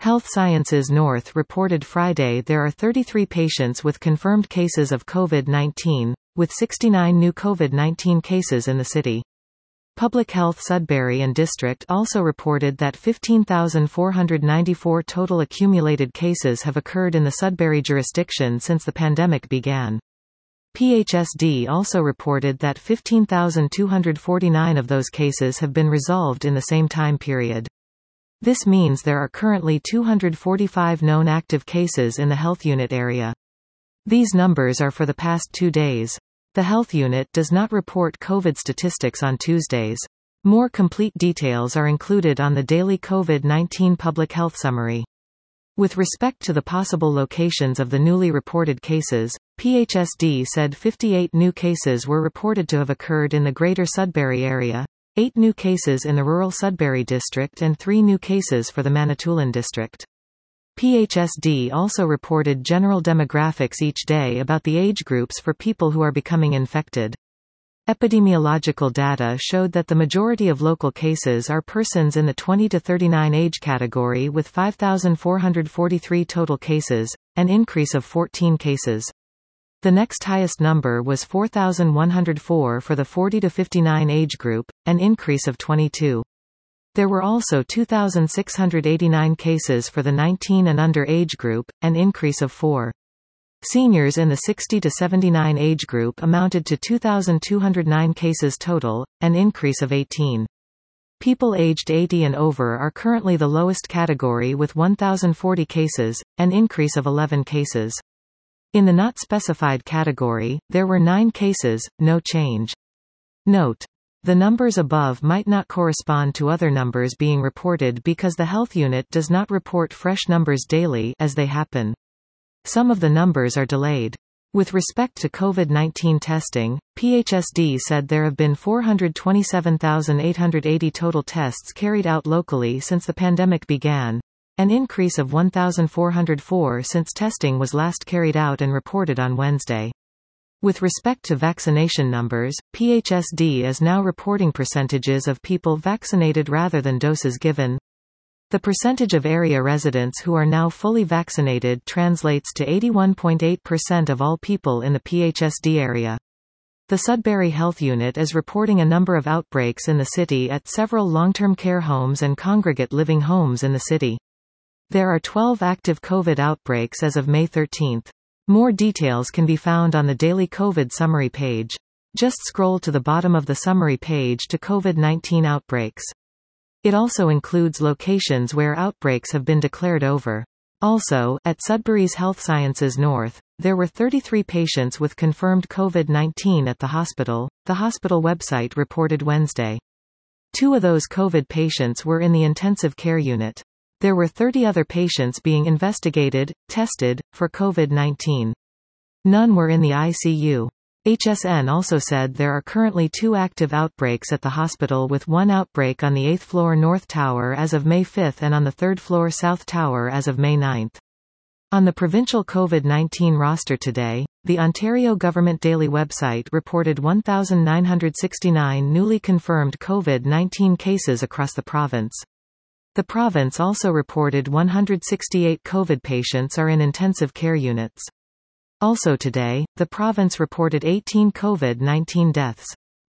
Health Sciences North reported Friday there are 33 patients with confirmed cases of COVID-19, with 69 new COVID-19 cases in the city. Public Health Sudbury and District also reported that 15,494 total accumulated cases have occurred in the Sudbury jurisdiction since the pandemic began. PHSD also reported that 15,249 of those cases have been resolved in the same time period. This means there are currently 245 known active cases in the health unit area. These numbers are for the past 2 days. The health unit does not report COVID statistics on Tuesdays. More complete details are included on the daily COVID-19 public health summary. With respect to the possible locations of the newly reported cases, PHSD said 58 new cases were reported to have occurred in the Greater Sudbury area, 8 new cases in the rural Sudbury district and 3 new cases for the Manitoulin district. PHSD also reported general demographics each day about the age groups for people who are becoming infected. Epidemiological data showed that the majority of local cases are persons in the 20 to 39 age category with 5,443 total cases, an increase of 14 cases. The next highest number was 4,104 for the 40 to 59 age group, an increase of 22. There were also 2,689 cases for the 19 and under age group, an increase of 4. Seniors in the 60 to 79 age group amounted to 2,209 cases total, an increase of 18. People aged 80 and over are currently the lowest category with 1,040 cases, an increase of 11 cases. In the not specified category, there were 9 cases, no change. Note: the numbers above might not correspond to other numbers being reported because the health unit does not report fresh numbers daily as they happen. Some of the numbers are delayed. With respect to COVID-19 testing, PHSD said there have been 427,880 total tests carried out locally since the pandemic began, an increase of 1,404 since testing was last carried out and reported on Wednesday. With respect to vaccination numbers, PHSD is now reporting percentages of people vaccinated rather than doses given. The percentage of area residents who are now fully vaccinated translates to 81.8% of all people in the PHSD area. The Sudbury Health Unit is reporting a number of outbreaks in the city at several long-term care homes and congregate living homes in the city. There are 12 active COVID outbreaks as of May 13. More details can be found on the daily COVID summary page. Just scroll to the bottom of the summary page to COVID-19 outbreaks. It also includes locations where outbreaks have been declared over. Also, at Sudbury's Health Sciences North, there were 33 patients with confirmed COVID-19 at the hospital website reported Wednesday. 2 of those COVID patients were in the intensive care unit. There were 30 other patients being investigated, tested, for COVID-19. None were in the ICU. HSN also said there are currently 2 active outbreaks at the hospital with 1 outbreak on the 8th floor North Tower as of May 5 and on the 3rd floor South Tower as of May 9. On the provincial COVID-19 roster today, the Ontario Government Daily website reported 1,969 newly confirmed COVID-19 cases across the province. The province also reported 168 COVID patients are in intensive care units. Also today, the province reported 18 COVID-19 deaths.